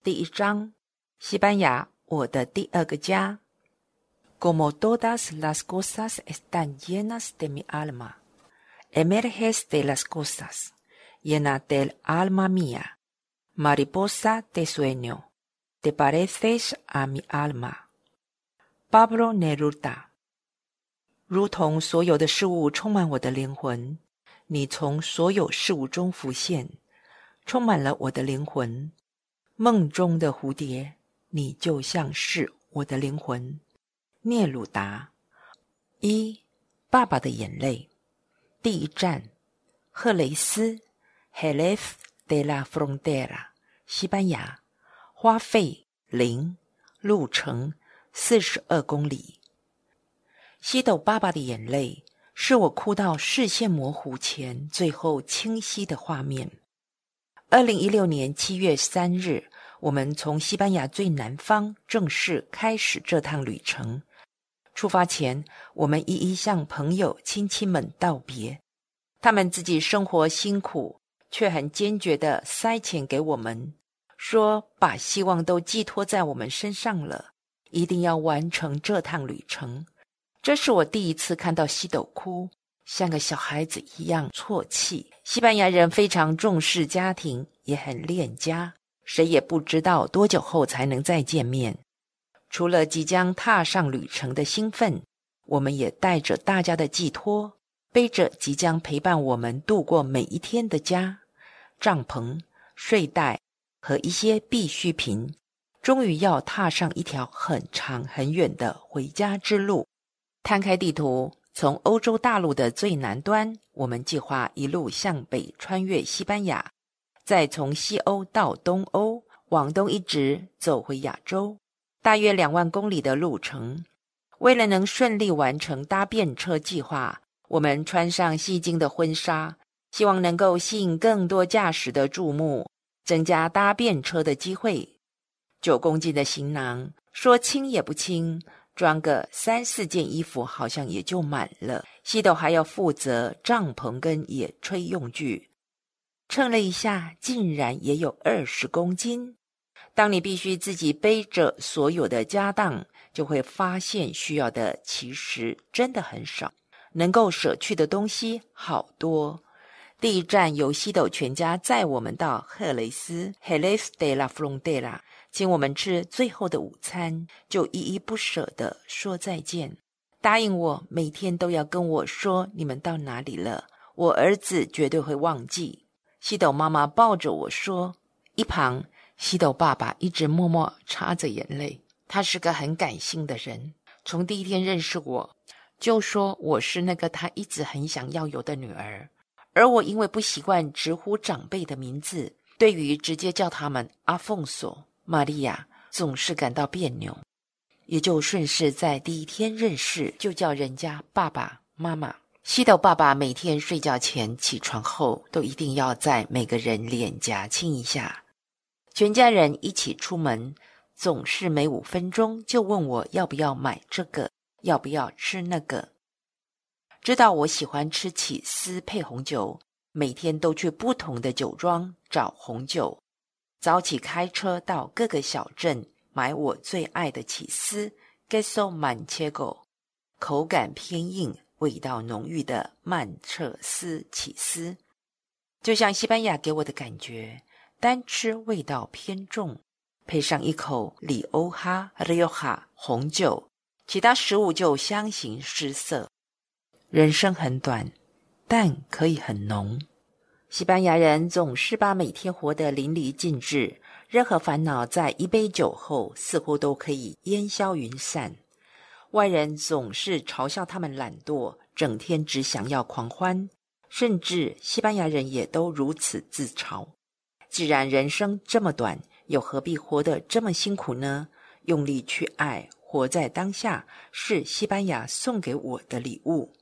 第一章，西班牙，我的第二个家。Como todas las cosas están llenas de mi alma, emerges de las cosas, llena del alma mía, mariposa de sueño, te pareces a mi alma. Pablo Neruda。 如同所有的事物充满我的灵魂，你从所有事物中浮现，充满了我的灵魂。梦中的蝴蝶，你就像是我的灵魂。聂鲁达。一，爸爸的眼泪。第一站，赫雷斯 Jerez de la Frontera， 西班牙，花费0，路程42公里。西斗爸爸的眼泪，是我哭到视线模糊前最后清晰的画面。2016年7月3日，我们从西班牙最南方正式开始这趟旅程。出发前，我们一一向朋友亲戚们道别，他们自己生活辛苦，却很坚决地塞钱给我们，说把希望都寄托在我们身上了，一定要完成这趟旅程。这是我第一次看到西斗哭，像个小孩子一样啜泣。西班牙人非常重视家庭，也很恋家，谁也不知道多久后才能再见面。除了即将踏上旅程的兴奋，我们也带着大家的寄托，背着即将陪伴我们度过每一天的家，帐篷、睡袋和一些必需品，终于要踏上一条很长很远的回家之路。摊开地图，从欧洲大陆的最南端，我们计划一路向北穿越西班牙，再从西欧到东欧，往东一直走回亚洲，大约2万公里的路程。为了能顺利完成搭便车计划，我们穿上吸睛的婚纱，希望能够吸引更多驾驶的注目，增加搭便车的机会。9公斤的行囊，说轻也不轻，装个3-4件衣服好像也就满了。西斗还要负责帐篷跟野炊用具，称了一下，竟然也有20公斤。当你必须自己背着所有的家当，就会发现需要的其实真的很少，能够舍去的东西好多。第一站由西斗全家载我们到赫雷斯 Jerez de la Frontera， 请我们吃最后的午餐，就依依不舍地说再见，答应我每天都要跟我说你们到哪里了，我儿子绝对会忘记。西斗妈妈抱着我说，一旁西斗爸爸一直默默擦着眼泪。他是个很感性的人，从第一天认识我就说我是那个他一直很想要有的女儿，而我因为不习惯直呼长辈的名字，对于直接叫他们阿凤索、玛利亚总是感到别扭，也就顺势在第一天认识就叫人家爸爸妈妈。西斗爸爸每天睡觉前起床后都一定要在每个人脸颊亲一下，全家人一起出门，总是每5分钟就问我要不要买这个，要不要吃那个。知道我喜欢吃起司配红酒，每天都去不同的酒庄找红酒，早起开车到各个小镇买我最爱的起司 Queso Manchego， 口感偏硬，味道浓郁的曼彻斯起司。就像西班牙给我的感觉，单吃味道偏重，配上一口里欧哈 Rioja 红酒，其他食物就相形失色。人生很短，但可以很浓。西班牙人总是把每天活得淋漓尽致，任何烦恼在一杯酒后似乎都可以烟消云散。外人总是嘲笑他们懒惰，整天只想要狂欢，甚至西班牙人也都如此自嘲。既然人生这么短，又何必活得这么辛苦呢？用力去爱，活在当下，是西班牙送给我的礼物。